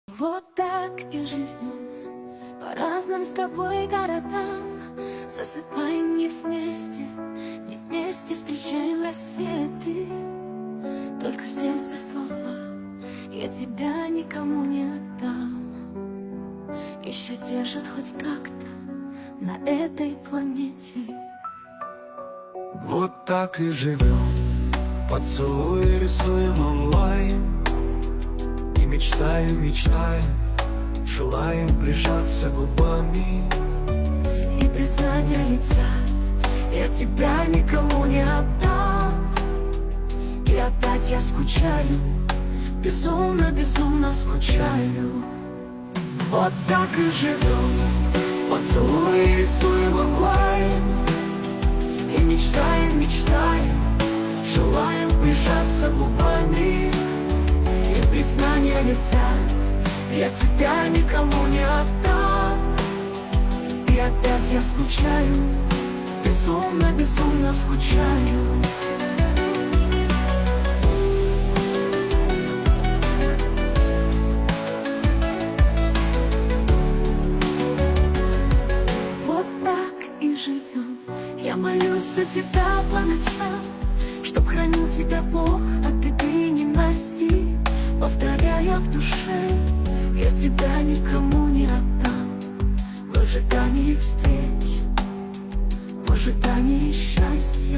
Вот так и живем, по разным с тобой городам. Засыпаем не вместе встречаем рассветы. Только сердце слова я тебя никому не отдам. Еще держат хоть как-то на этой планете. Вот так и живем, поцелуи рисуем онлайн. И мечтаем, желаем прижаться губами. И признания летят, я тебя никому не отдам. И опять я скучаю, безумно скучаю. Вот так и живем, поцелуи рисуем онлайн. И мечтаем, желаем прижаться губами. И признания летят, я тебя никому не отдам. И опять я скучаю, безумно скучаю. Вот так и живем, я молюсь за тебя по ночам, чтоб хранил тебя Бог от беды и ненасти. Повторяя в душе, я тебя никому не отдам. В ожидании встреч, в ожидании счастья.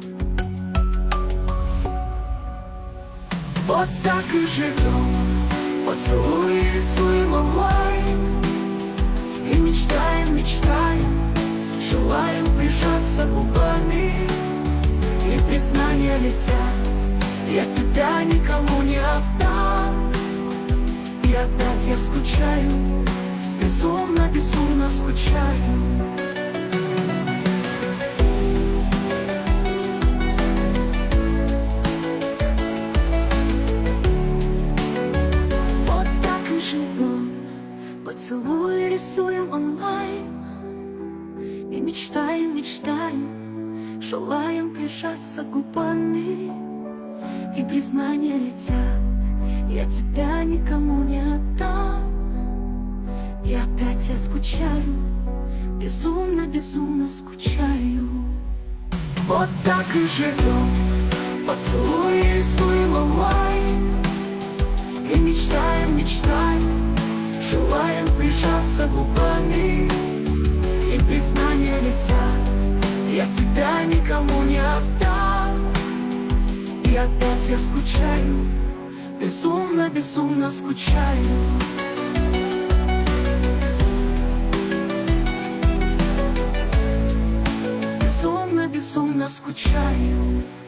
Вот так и живем, поцелуи рисуем онлайн. И мечтаем, желаем прижаться губами. И признания летят, я тебя никому не отдам. И опять я скучаю, безумно скучаю. Вот так и живем, поцелуи рисуем онлайн. И мечтаем, желаем прижаться губами. И признания летят, я тебя никому не отдам. И опять я скучаю, безумно скучаю. Вот так и живем, поцелуи рисуем онлайн. И мечтаем, желаем прижаться губами. И признания летят, я тебя никому не отдам. И опять я скучаю, безумно скучаю. Безумно скучаю.